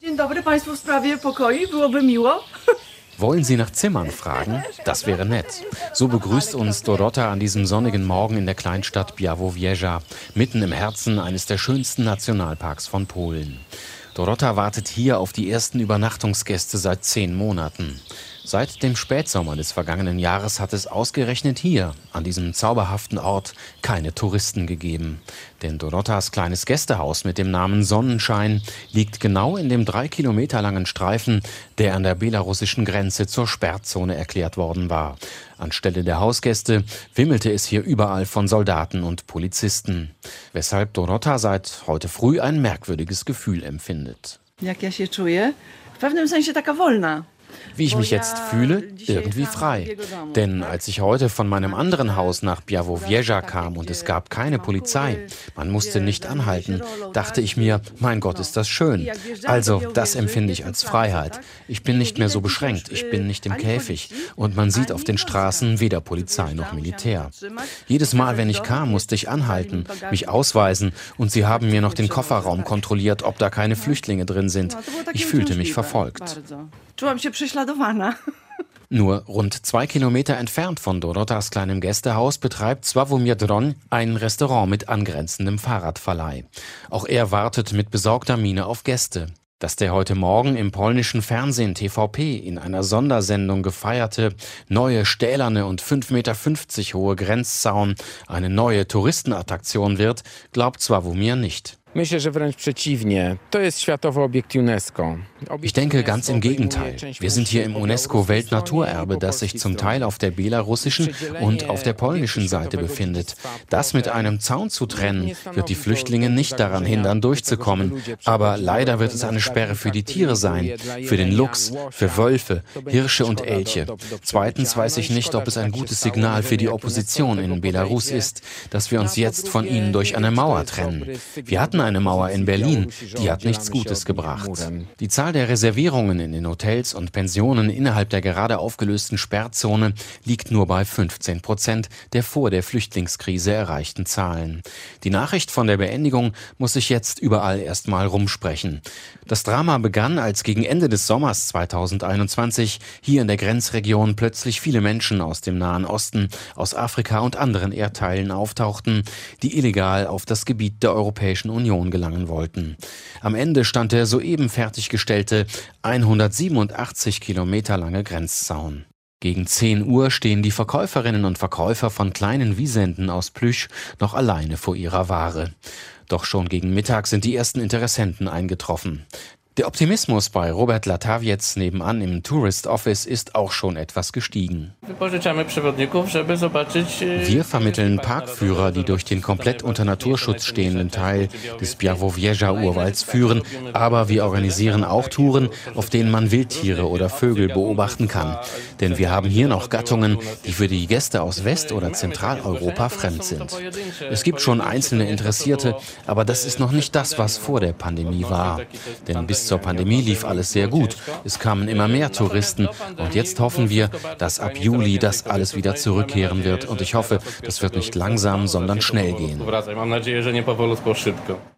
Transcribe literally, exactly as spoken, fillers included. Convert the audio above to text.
Dzień dobry Państwu, w sprawie pokoi, byłoby miło. Wollen Sie nach Zimmern fragen? Das wäre nett. So begrüßt uns Dorota an diesem sonnigen Morgen in der Kleinstadt Białowieża, mitten im Herzen eines der schönsten Nationalparks von Polen. Dorota wartet hier auf die ersten Übernachtungsgäste seit zehn Monaten. Seit dem Spätsommer des vergangenen Jahres hat es ausgerechnet hier, an diesem zauberhaften Ort, keine Touristen gegeben. Denn Dorotas kleines Gästehaus mit dem Namen Sonnenschein liegt genau in dem drei Kilometer langen Streifen, der an der belarussischen Grenze zur Sperrzone erklärt worden war. Anstelle der Hausgäste wimmelte es hier überall von Soldaten und Polizisten. Weshalb Dorota seit heute früh ein merkwürdiges Gefühl empfindet. Jak ja się czuję? W pewnym sensie taka wolna. Wie ich mich jetzt fühle? Irgendwie frei. Denn als ich heute von meinem anderen Haus nach Białowieża kam und es gab keine Polizei, man musste nicht anhalten, dachte ich mir, mein Gott, ist das schön. Also, das empfinde ich als Freiheit. Ich bin nicht mehr so beschränkt, ich bin nicht im Käfig und man sieht auf den Straßen weder Polizei noch Militär. Jedes Mal, wenn ich kam, musste ich anhalten, mich ausweisen und sie haben mir noch den Kofferraum kontrolliert, ob da keine Flüchtlinge drin sind. Ich fühlte mich verfolgt. Nur rund zwei Kilometer entfernt von Dorotas kleinem Gästehaus betreibt Sławomir Droń ein Restaurant mit angrenzendem Fahrradverleih. Auch er wartet mit besorgter Miene auf Gäste. Dass der heute Morgen im polnischen Fernsehen T V P in einer Sondersendung gefeierte, neue stählerne und fünf Meter fünfzig hohe Grenzzaun eine neue Touristenattraktion wird, glaubt Sławomir nicht. Myślę, że wręcz przeciwnie. To jest światowy obiekt UNESCO. Ich denke ganz im Gegenteil. Wir sind hier im UNESCO-Weltnaturerbe, das sich zum Teil auf der belarussischen und auf der polnischen Seite befindet. Das mit einem Zaun zu trennen, wird die Flüchtlinge nicht daran hindern, durchzukommen. Aber leider wird es eine Sperre für die Tiere sein, für den Luchs, für Wölfe, Hirsche und Elche. Zweitens weiß ich nicht, ob es ein gutes Signal für die Opposition in Belarus ist, dass wir uns jetzt von ihnen durch eine Mauer trennen. Wir hatten eine Mauer in Berlin, die hat nichts Gutes gebracht. Die Zahl der Reservierungen in den Hotels und Pensionen innerhalb der gerade aufgelösten Sperrzone liegt nur bei fünfzehn Prozent der vor der Flüchtlingskrise erreichten Zahlen. Die Nachricht von der Beendigung muss sich jetzt überall erstmal rumsprechen. Das Drama begann, als gegen Ende des Sommers zweitausendeinundzwanzig hier in der Grenzregion plötzlich viele Menschen aus dem Nahen Osten, aus Afrika und anderen Erdteilen auftauchten, die illegal auf das Gebiet der Europäischen Union gelangen wollten. Am Ende stand der soeben fertiggestellte hundertsiebenundachtzig Kilometer lange Grenzzaun. Gegen zehn Uhr stehen die Verkäuferinnen und Verkäufer von kleinen Wiesenten aus Plüsch noch alleine vor ihrer Ware. Doch schon gegen Mittag sind die ersten Interessenten eingetroffen. Der Optimismus bei Robert Latawiec nebenan im Tourist Office ist auch schon etwas gestiegen. Wir vermitteln Parkführer, die durch den komplett unter Naturschutz stehenden Teil des Białowieża-Urwalds führen, aber wir organisieren auch Touren, auf denen man Wildtiere oder Vögel beobachten kann. Denn wir haben hier noch Gattungen, die für die Gäste aus West- oder Zentraleuropa fremd sind. Es gibt schon einzelne Interessierte, aber das ist noch nicht das, was vor der Pandemie war. Denn bis zur Pandemie lief alles sehr gut. Es kamen immer mehr Touristen und jetzt hoffen wir, dass ab Juli das alles wieder zurückkehren wird und ich hoffe, das wird nicht langsam, sondern schnell gehen.